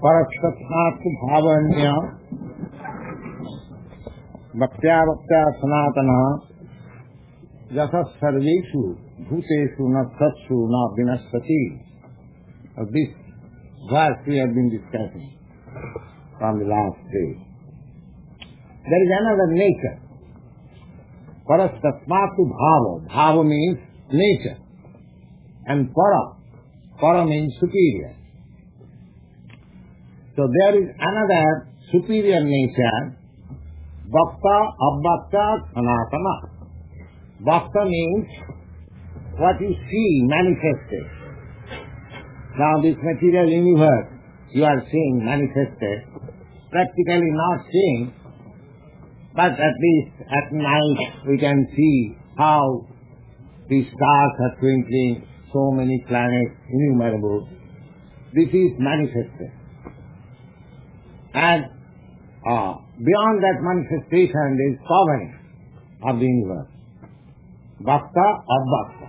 परस्तस्मात् भावन्य भक्त्या भक्त्या सनातनः यतः सर्वेषु भूतेषु न सत्सु न विनश्यति. This verse we have been discussing from the last day. There is another nature. Parastasmat bhava. Bhava means nature. And para means superior. So there is another superior nature, bhakta, abhakta, sanatana. Bhakta means what you see manifested. Now this material universe you are seeing manifested, practically not seeing, but at least at night we can see how the stars are twinkling, so many planets, innumerable. This is manifested. And beyond that manifestation there is covering of the universe. Bhakta or Bhakta.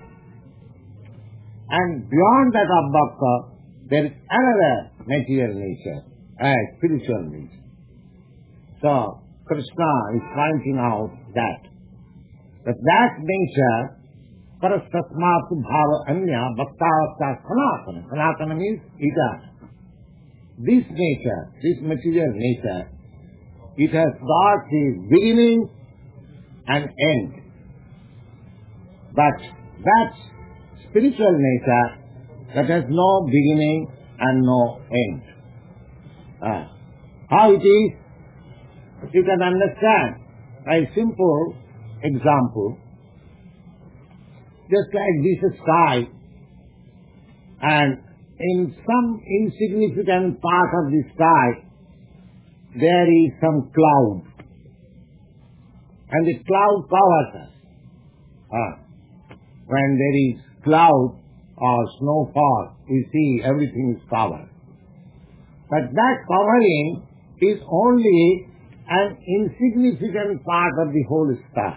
And beyond that of Bhakta, there is another material nature, a spiritual nature. So Krishna is pointing out that nature, parastasmat bhava anya bhakta sanatana. Sanatana means eternal. This nature, this material nature, it has got its beginning and end. But that spiritual nature that has no beginning and no end. How it is, you can understand by a simple example. Just like this sky, and in some insignificant part of the sky, there is some cloud. And the cloud covers us. When there is cloud or snowfall, we see everything is covered. But that covering is only an insignificant part of the whole sky.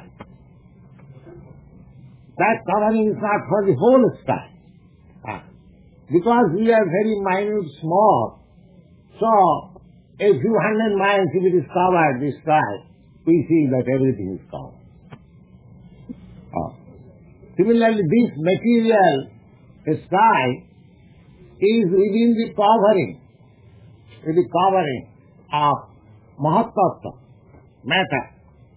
That covering is not for the whole sky. Because we are very minute, small, so a few hundred miles if it is covered, the sky, we see that everything is covered. Similarly, this material sky is within the covering of Mahatattva, matter.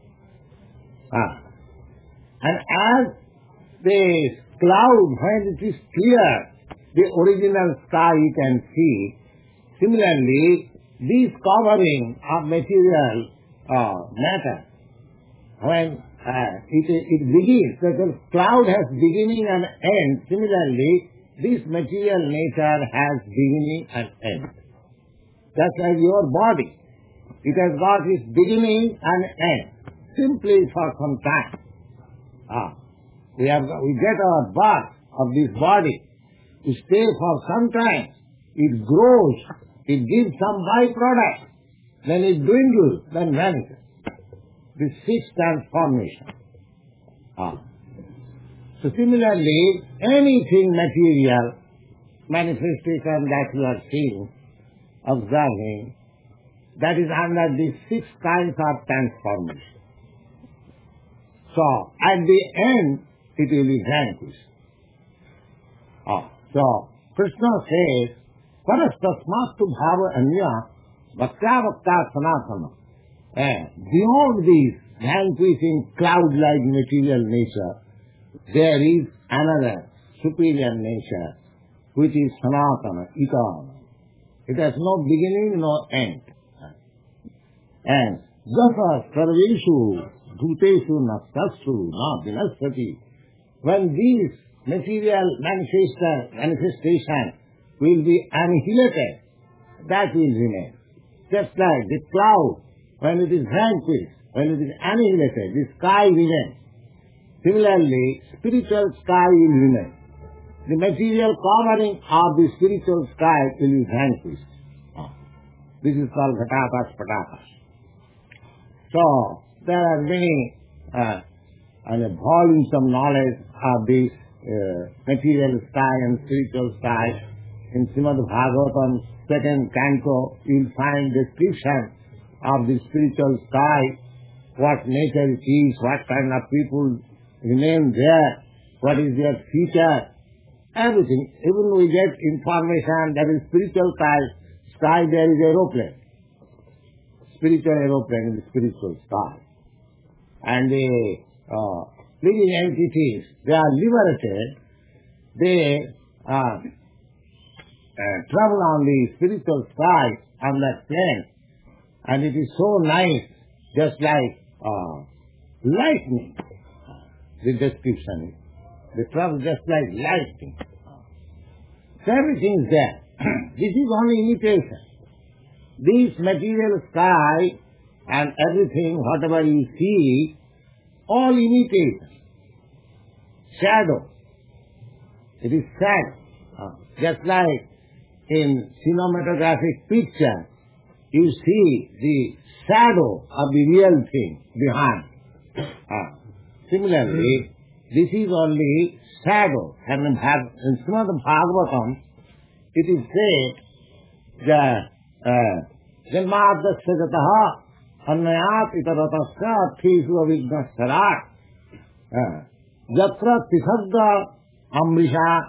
And as the cloud, when it is clear, the original sky you can see, similarly, this covering of material matter, when it begins, the cloud has beginning and end. Similarly, this material nature has beginning and end. Just like your body, it has got its beginning and end, simply for some time. We get our birth of this body to stay for some time. It grows, it gives some byproduct, then it dwindles, then vanishes. This sixth transformation. So similarly, anything material, manifestation that you are seeing, observing, that is under these six kinds of transformation. So at the end, it will be vanquished. So Krishna says, Parastasmatu bhava anya bhaktya bhakta sanatana. Beyond this vanquishing cloud-like material nature, there is another superior nature, which is sanatana, eternal. It has no beginning, no end. And jasa sarveshu bhuteshu na satsu na vinasati. When these material manifestation will be annihilated, that will remain. Just like the cloud, when it is vanquished, when it is annihilated, the sky remains. Similarly, spiritual sky will remain. The material covering of the spiritual sky will be vanquished. This is called ghatakas patakas. So, there are many volumes of knowledge of this material sky and spiritual sky. In Srimad Bhagavatam, second canto, you will find description of the spiritual sky, what nature it is, what kind of people remain there, what is their future, everything. Even we get information that in spiritual sky there is aeroplane. Spiritual aeroplane in the spiritual sky. And the living entities, they are liberated. They travel on the spiritual sky on that plane. And it is so nice, just like lightning. The description is. They travel just like lightning. So everything is there. This is only imitation. This material sky and everything, whatever you see, all imitation. Shadow. It is shadow. Just like in cinematographic picture, you see the shadow of the real thing behind. Similarly, this is only shadow. And in Srimad Bhagavatam, it is said that Janmadasya jataha annayat itaratasya arthisu avignasarat jatra tisagga amrisha.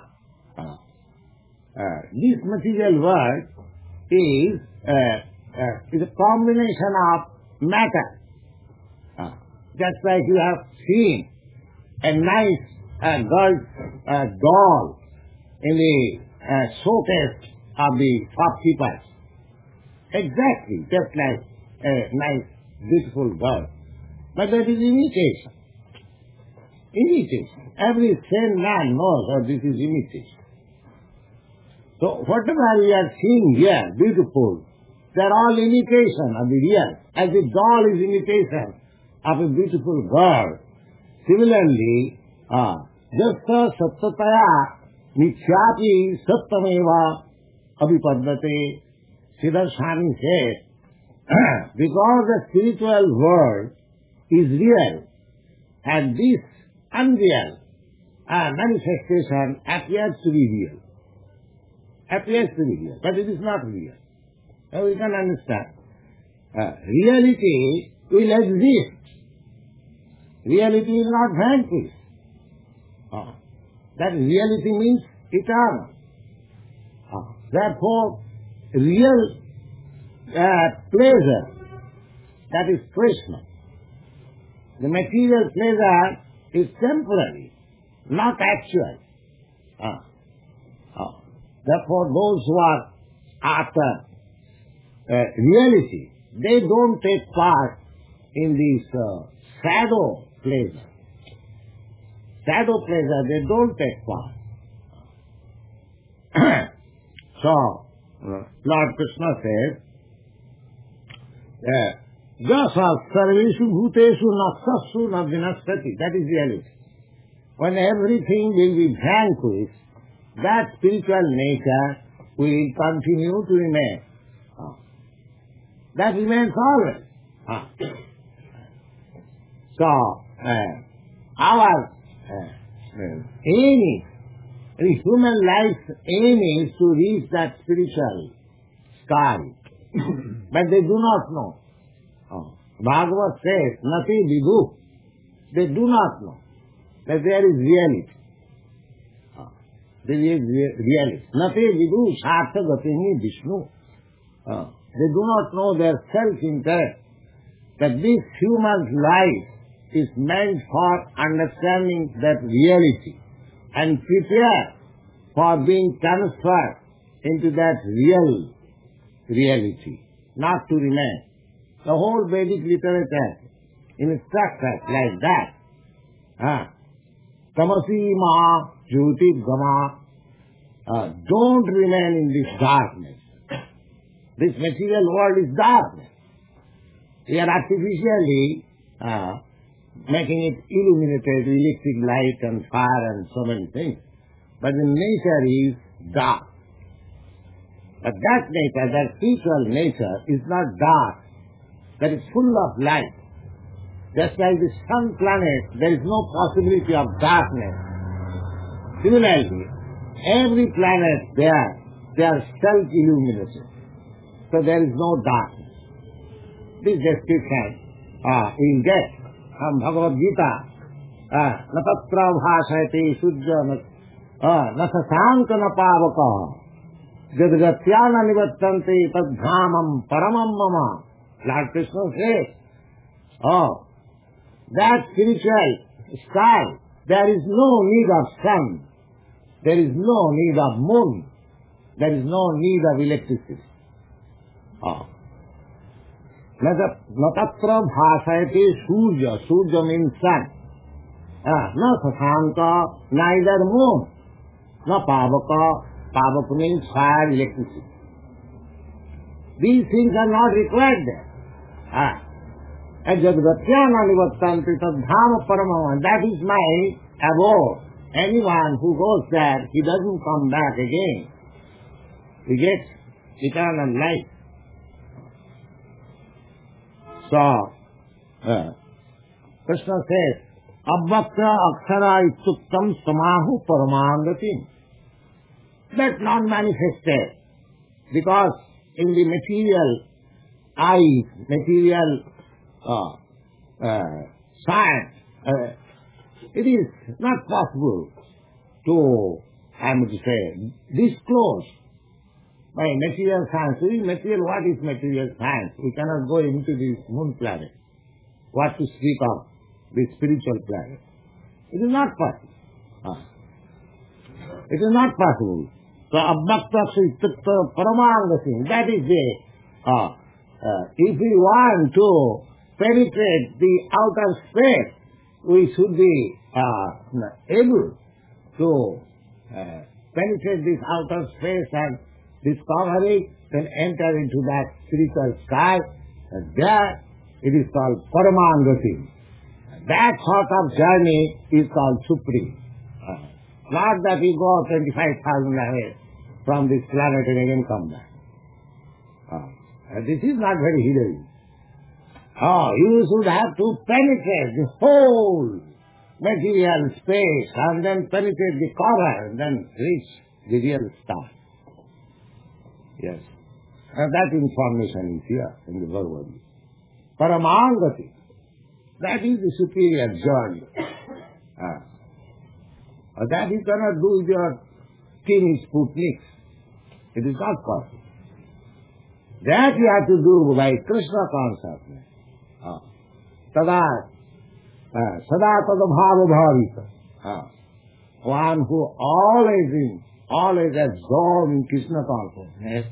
This material world is a combination of matter. Just like you have seen a nice girl's doll in the showcase of the shopkeepers. Exactly, just like a nice, beautiful girl. But that is imitation. Imitation. Every sane man knows that this is imitation. So whatever we are seeing here, beautiful, they are all imitation of the real. As the doll is imitation of a beautiful girl. Similarly, jasta sattataya mithyapi sattameva abhipaddate. Siddhartha Swami says, because the spiritual world is real, and this unreal manifestation appears to be real. Appears to be real, but it is not real. Now we can understand. Reality will exist. Reality will not vanish. That reality means eternal. Therefore, real pleasure, that is Krishna. The material pleasure is temporary, not actual. Therefore, those who are after reality, they don't take part in this shadow pleasure. Shadow pleasure, they don't take part. So, Lord Krishna says, Jasa sarveshu bhuteshu naksasu na vinastati. That is reality. When everything will be vanquished, that spiritual nature will continue to remain. That remains always. So, our aim is, the human life's aim is to reach that spiritual sky. But they do not know. Bhagavad says, Nati vidu. They do not know that there is reality. There is reality. Nati vidu sartha gatini Vishnu. They do not know their self-interest, that this human life is meant for understanding that reality and prepare for being transferred into that real reality, not to remain. The whole Vedic literature instructs us like that. Tamasi ma jyoti gama. Don't remain in this darkness. This material world is darkness. We are artificially making it illuminated, electric light and fire and so many things. But the nature is dark. But that nature, that spiritual nature is not dark. That is full of light. Just like the sun planet, there is no possibility of darkness. Similarly, every planet there They are self-illumination. So there is no darkness. This description we get from Bhagavad Gita. Na tatra bhashayate sujya na sasanka na pavaka jadgatyana nivattante tadhamam paramam mama. Lord Krishna says, that spiritual sky, there is no need of sun, there is no need of moon, there is no need of electricity. Na tatra bhashayate surya, surya means sun. Na sasanka, neither moon, na pavaka, pavaka means fire, electricity. These things are not required there. Jadgatyana nivattanti tadhama paramama. That is my abode. Anyone who goes there, he doesn't come back again. He gets eternal life. So, Krishna says, Abbakta akshara ittuktam samahu paramangati. That non-manifested. Because in the material eyes, material science, it is not possible to, I would say, disclose by material science. What is material science? We cannot go into this moon planet. What to speak of the spiritual planet? It is not possible. It is not possible. So, Abbakta Srittakta Paramangati, that is the, if we want to penetrate the outer space, we should be able to penetrate this outer space and discover it, then enter into that spiritual sky, and there it is called Paramangati. That sort of journey is called supreme. Not that we go 25,000 away from this planet and again come back. This is not very heroic. You should have to penetrate the whole material space and then penetrate the cover and then reach the real star. Yes. And that information is here in the Bhagavad Gita. Paramangati. That is the superior journey. That you cannot do with your tiny Sputniks. It is not possible. That you have to do by Krishna consciousness. Tada sada tada bhava bhavita. One who always absorbed in Krishna consciousness.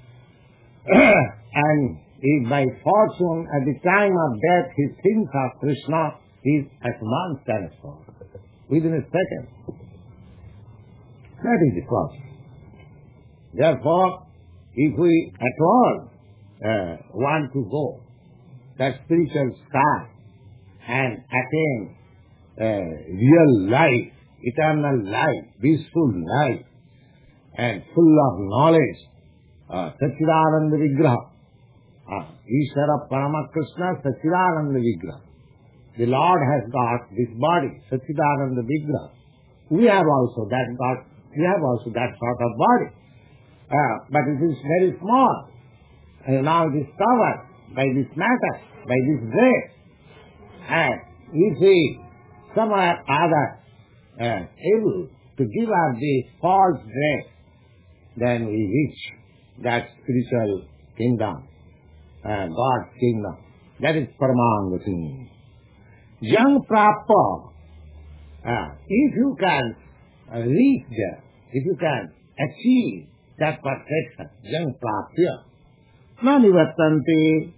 And if by fortune at the time of death he thinks of Krishna, he is at once transformed. Within a second. That is the process. Therefore, if we at all want to go that spiritual sky and attain real life, eternal life, peaceful life, and full of knowledge, Satchidananda Vigraha, Ishvara Parama Krishna Satchidananda Vigraha. The Lord has got this body, Satchidananda Vigraha. We have also that sort of body. But it is very small. And now it is covered by this matter, by this grace. And if we somewhere other able to give up the false grace, then we reach that spiritual kingdom, God's kingdom. That is Paramangati. Jang Prappa. If you can reach there, if you can achieve that perfection, Jang Prapya, na nivattanti.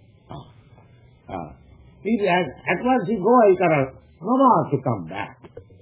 At once you go, you cannot, no more to come back.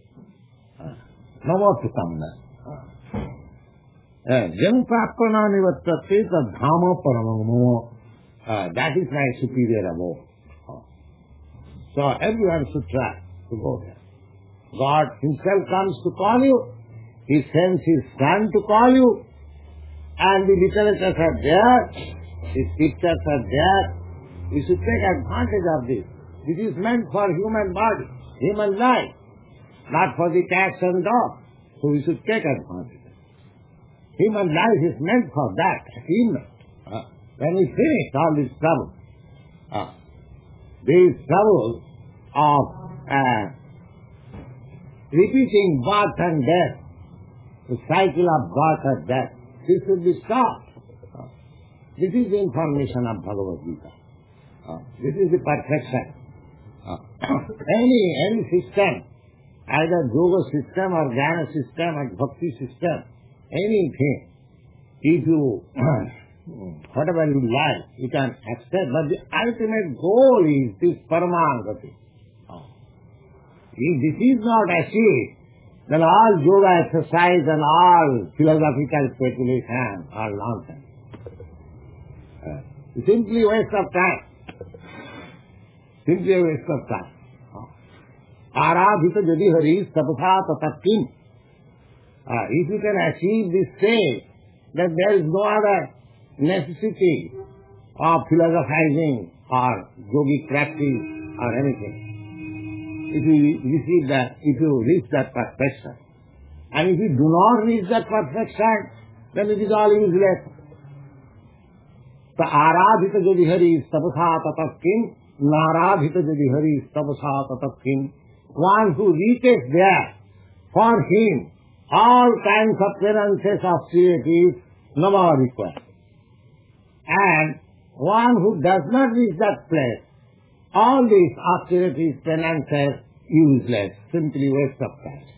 No more to come back. Jang Prapya na nivattanti tadhama paramamo. That is my superior abode. So everyone should try to go there. God himself comes to call you. He sends his son to call you. And the literatures are there. The scriptures are there. We should take advantage of this. This is meant for human body, human life, not for the cats and dogs. So we should take advantage. Human life is meant for that achievement. When we finish all these troubles of repeating birth and death, the cycle of birth and death, this should be stopped. This is the information of Bhagavad Gita. This is the perfection. Any system, either yoga system or jnana system or bhakti system, anything, if you, whatever you like, you can accept, but the ultimate goal is this Paramangati. If this is not achieved, then all yoga exercise and all philosophical speculation are nonsense. Simply waste of time. Simply a waste of time. Aradhita jadi hari sabha tatakim. If you can achieve this state, then there is no other necessity of philosophizing or yogic practice or anything. If you reach that perfection, and if you do not reach that perfection, then it is all useless. So aradhita jadi hari sabha tatakim, naradhita jadi hari sabha tatakim. One who reaches there, for him, all kinds of appearances of spirituality is no more required. And one who does not reach that place, all these austerities, penances, useless, simply waste of time.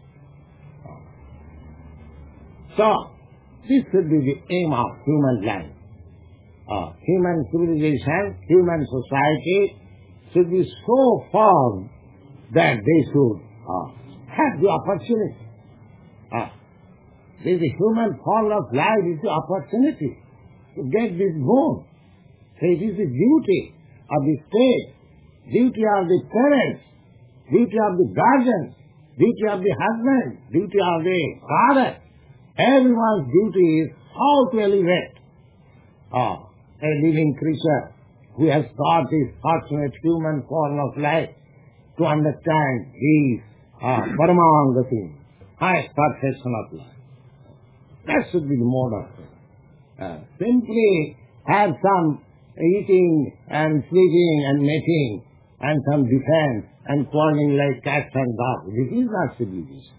So, this should be the aim of human life. Human civilization, human society should be so formed that they should have the opportunity. This is the human form of life, is the opportunity to get this boon. So it is the duty of the state, duty of the parents, duty of the guardians, duty of the husband, duty of the father. Everyone's duty is how to elevate a living creature who has got this fortunate human form of life to understand these Paramangati, highest perfection of life. That should be the mode of it. Simply have some eating and sleeping and mating and some defense and quarreling like cats and dogs. This is not civilization.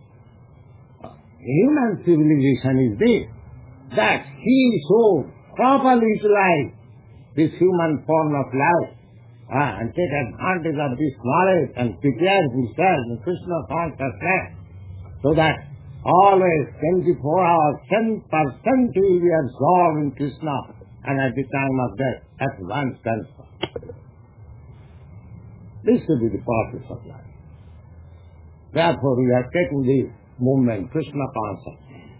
Human civilization is this, that he should properly utilize this human form of life and take advantage of this knowledge and prepare himself in Krishna consciousness so that always 24 hours, 10% he will be absorbed in Krishna, and at the time of death, at once transferred. This should be the purpose of life. Therefore, we have taken this movement, Krishna consciousness.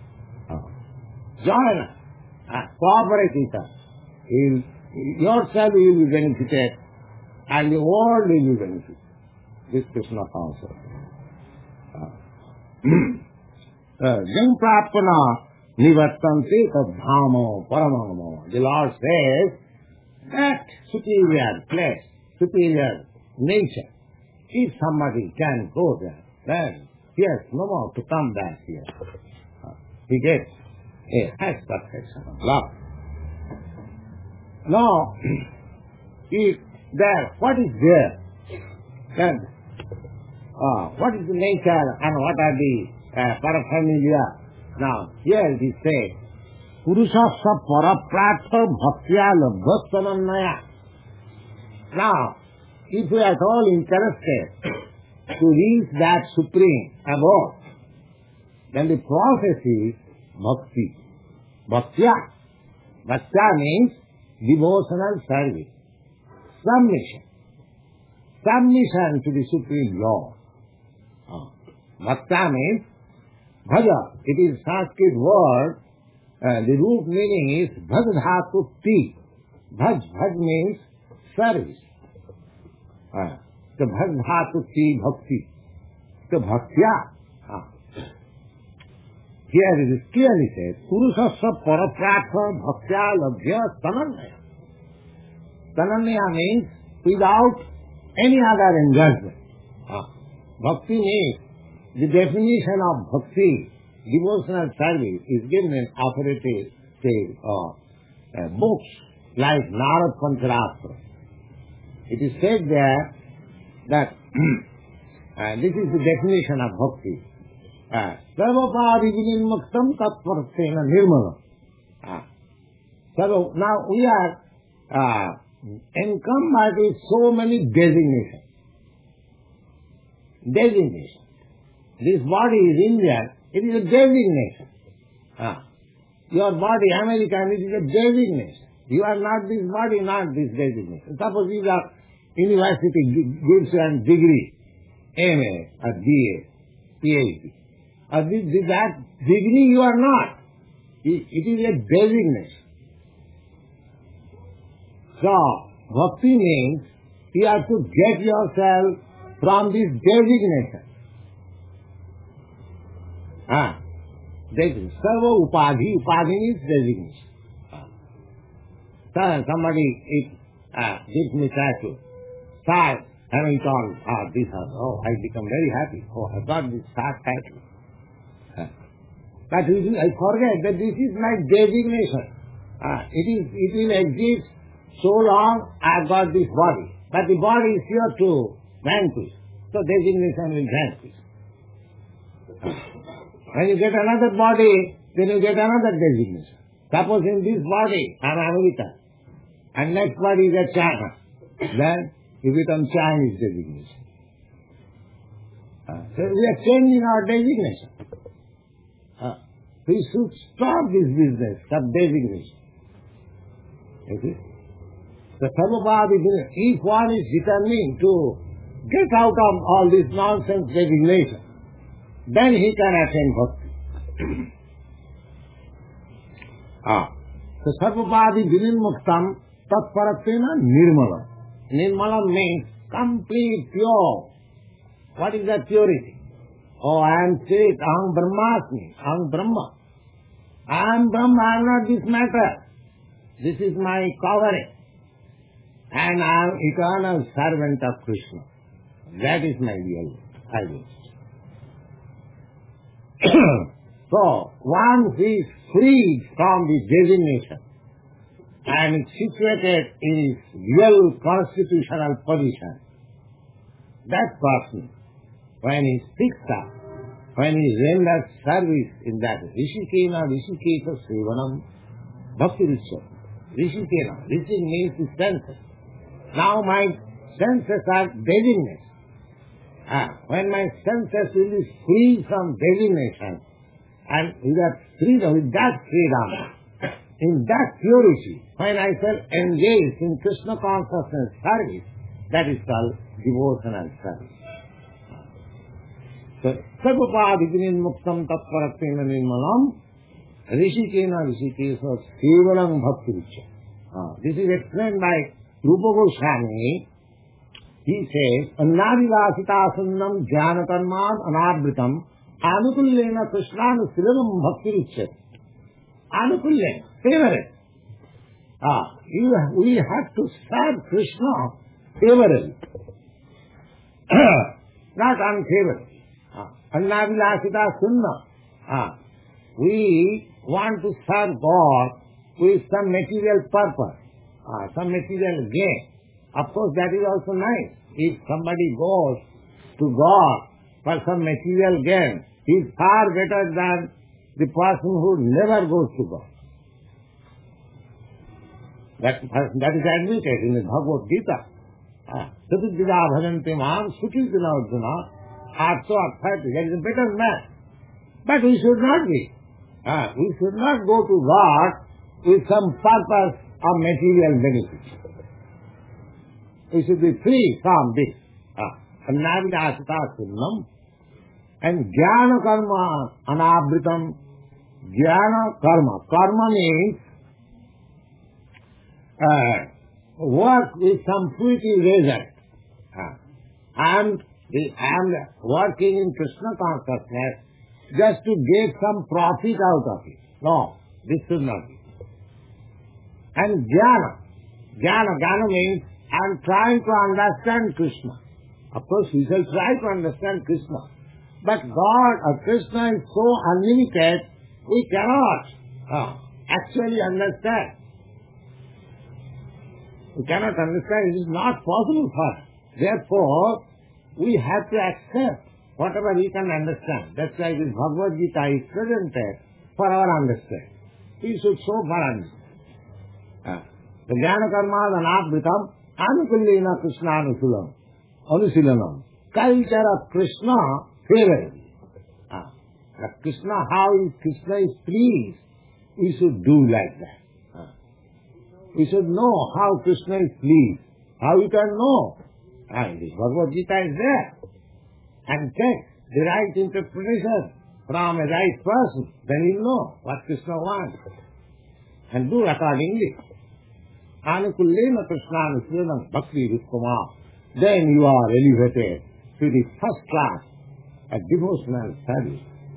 Join us, cooperate with us. Yourself will be benefited, and the world will be benefited. This Krishna consciousness. Jam prapana nivattante tadhamo paramamo. The Lord says that superior place, superior nature, if somebody can go there, then he has no more to come back here. He gets a high perfection of love. Now, if there, what is there? Then, what is the nature and what are the paraphernalia? Now, here we say, Purusha parapratha bhaktya labhastanannaya. Now, if we are at all interested to reach that supreme abode, then the process is bhakti. Bhaktya. Bhaktya means devotional service. Submission. Submission to the Supreme Lord. Bhaktya means bhaja. It is Sanskrit word. The root meaning is bhaj dhatu ti. Bhaj. Bhaj means service. So bhaj dhatu ti bhakti. So bhaktya. Here it is clearly said, Purusasya parapratha bhaktya labhya tanannaya. Tanannaya means without any other engagement. Bhakti means, the definition of bhakti devotional service is given in authoritative books like Narad Panchastra. It is said there that this is the definition of bhakti. Sarvapadi vinimuktam tatvartena nirmalam. So now we are encompassed with so many designations. This body is Indian, it is a designation. Your body, American, it is a designation. You are not this body, not this designation. Suppose you are university gives you a degree, MA, or BA, PhD. That degree you are not. It is a designation. So, bhakti means you have to get yourself from this designation. Sarva upadhi. Upadhi means designation. Somebody gives me tattoo. Start having told, this has, I become very happy. I got this tattoo. But I forget that this is my designation. It will exist so long I got this body. But the body is here to vanquish. So designation will vanquish. When you get another body, then you get another designation. Suppose in this body I am American, and next body is a China. Then you become Chinese designation. So we are changing our designation. We should stop this business of designation. You see? The Sarvapadi, if one is determined to get out of all this nonsense designation, then he can attain bhakti. So Sarvapadi vinimuktam tatparatena nirmalam. Nirmalam means complete pure. What is that purity? I am Chit, Aham Brahmasmi, Aham Brahma. I am Brahma, I am not this matter. This is my covering. And I am eternal servant of Krishna. That is my real idea. So, once he is freed from the designation and situated in his real constitutional position, that person, when he speaks up, when he renders service in that Rishikena Rishiketa Sevanam Bhakti Rishya. Rishikena, Rishi means the senses. Now my senses are designated. When my senses will be free from designation, and with that freedom, in that purity, when I shall engage in Krishna consciousness service, that is called devotional service. So, Sarvapadi vinimuktam tatparatena nirmalam Rishikena Rishikesa Sevalam Bhakti Rishya. This is explained by Rupa Goswami. He says, Annadilasitasanam jnanakarmad anabritam anukullena krishnanu silavam bhakti richyate. Anukullena, favorite. We have to serve Krishna favorably. Not unfavorably. Annadilasita sunna. We want to serve God with some material purpose, some material gain. Of course, that is also nice. If somebody goes to God for some material gain, he is far better than the person who never goes to God. That is admitted in the Bhagavad Gita. Satudvida bhajante mam sukhitina arjuna artho arthati. That is a better man. But we should not be. We should not go to God with some purpose of material benefit. We should be free from this. Annavida sunnam. And jnana karma anabritam. Jnana karma. Karma means work with some fruity result. I am working in Krishna consciousness just to get some profit out of it. No, this should not be. And jnana means I am trying to understand Krishna. Of course, we shall try to understand Krishna. But God or Krishna is so unlimited, we cannot actually understand. We cannot understand. It is not possible for us. Therefore, we have to accept whatever we can understand. That's why this Bhagavad Gita is presented for our understanding. We should so far understand. The Jnana Karma Anakritam Anukullena Krishna Anusilanam. Culture of Krishna favorably. Krishna, how Krishna is pleased, we should do like that. We should know how Krishna is pleased. How you can know? This Bhagavad Gita is there. And take the right interpretation from a right person. Then you know what Krishna wants. And do accordingly. Anukullena Krishna Anusilanam Bhakti Rukkama. Then you are elevated to the first class of devotional service.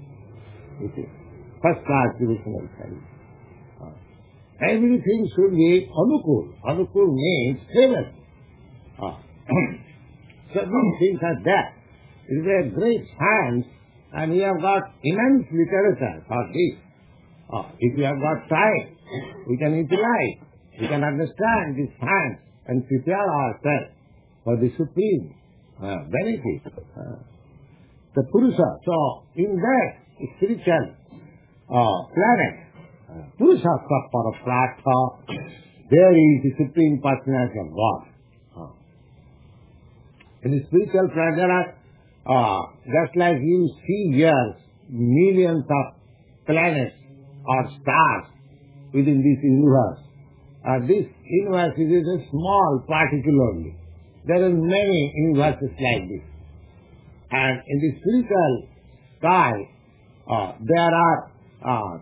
First class devotional service. Everything should be anukul. Anukul means favor. So these things are there. It is a great science, and we have got immense literature for this. If we have got time, we can utilize, we can understand this science and prepare ourselves for the supreme benefit. The Purusha. So in that spiritual planet, Purusha Paraprartha, there is the Supreme Personality of God. In the spiritual planet, there are, just like you see here, millions of planets or stars within this universe. This universe is a small particle only. There are many universes like this. And in the spiritual sky, there are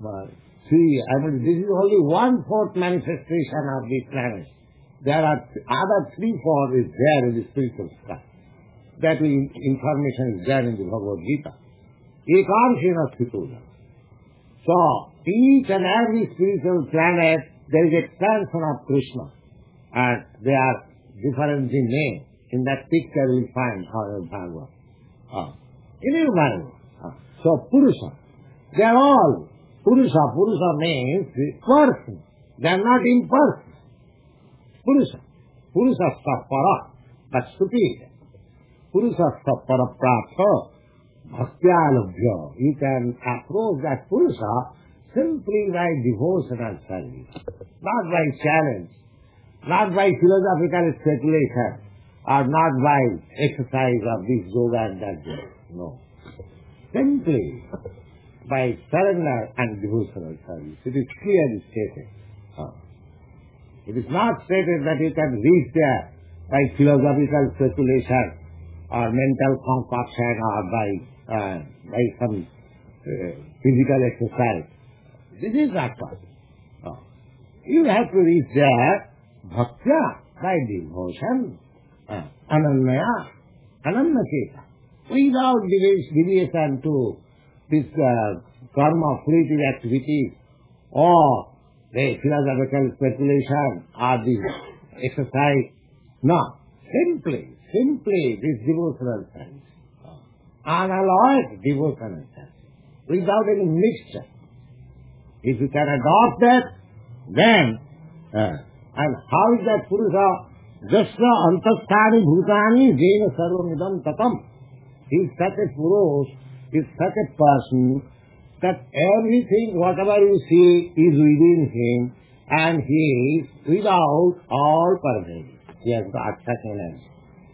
this is only 1/4 manifestation of the planets. There are other 3/4 is there in the spiritual sky. That information is there in the Bhagavad Gita. Ekarshena Sthituja. So, each and every spiritual planet, there is expansion of Krishna. And they are different in name. In that picture we find our Bhagavad. In your Bhagavad. So, Purusha. They are all Purusha. Purusha means person. They are not impersonal. Purusha. Purusha Para, but superior. Purusha Para Prapta Bhaktya. You can approach that Purusha simply by devotional service, not by challenge, not by philosophical speculation, or not by exercise of this yoga and that yoga. No. Simply by surrender and devotional service. It is clearly stated. It is not stated that you can reach there by philosophical speculation or mental concoction or by some physical exercise. This is not possible. You have to reach there bhaktya, by devotion, ananya, anannaketa, without deviation to this karma, fruitive activities, or the philosophical speculation, or the exercise. No, simply this devotional service. Unalloyed devotional service, without any mixture. If you can adopt that, then, and how is that Purusha? Jasya antasthani bhutani jena sarvamidam tatam. He is such a Purush, is such a person, that everything, whatever you see, is within him, and he is without all pervading. He has got such energy.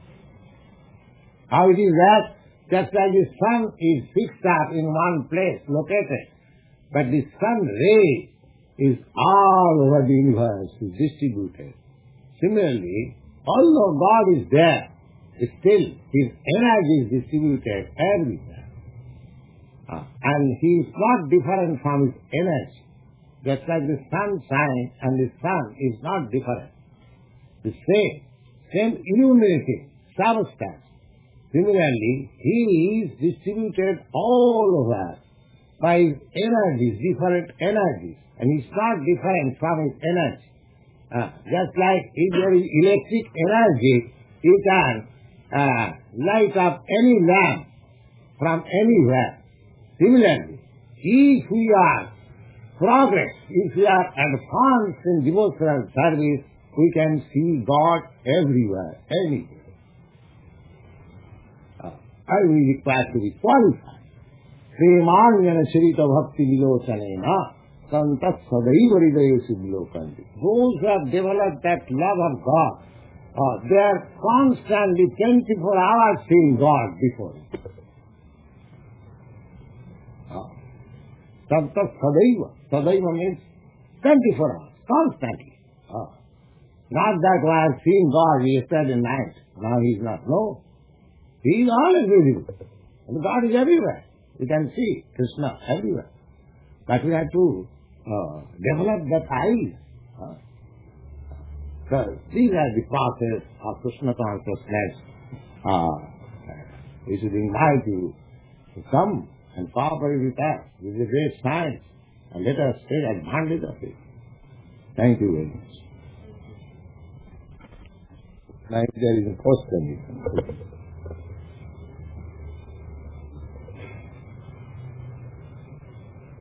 How it is that? Just like the sun is fixed up in one place, located, but the sun ray is all over the universe, is distributed. Similarly, although God is there, still his energy is distributed everywhere. And he is not different from his energy. Just like the sun shines and the sun is not different. The same illuminating substance. Similarly, he is distributed all over by his energies, different energies. And he is not different from his energy. Just like if there is electric energy, you can light up any lamp from anywhere. Similarly, if we are progress, if we are advanced in devotional service, we can see God everywhere, anywhere. And we require to be qualified. Premanyana Charita Bhakti Vilosanena Santat Sadaiva Hridayesu Vilokanti. Those who have developed that love of God, they are constantly 24 hours seeing God before them. Santat Sadaiva. Sadaiva means 24 hours, constantly. Not that I have seen God yesterday night, now He is not. No. He is always visible. And God is everywhere. You can see Krishna everywhere. But we have to develop that eyes. So these are the process of Krishna consciousness. We should invite you to come and cooperate with us. This is a great science. And let us take advantage of it. Thank you very much. Now if there is a question, you can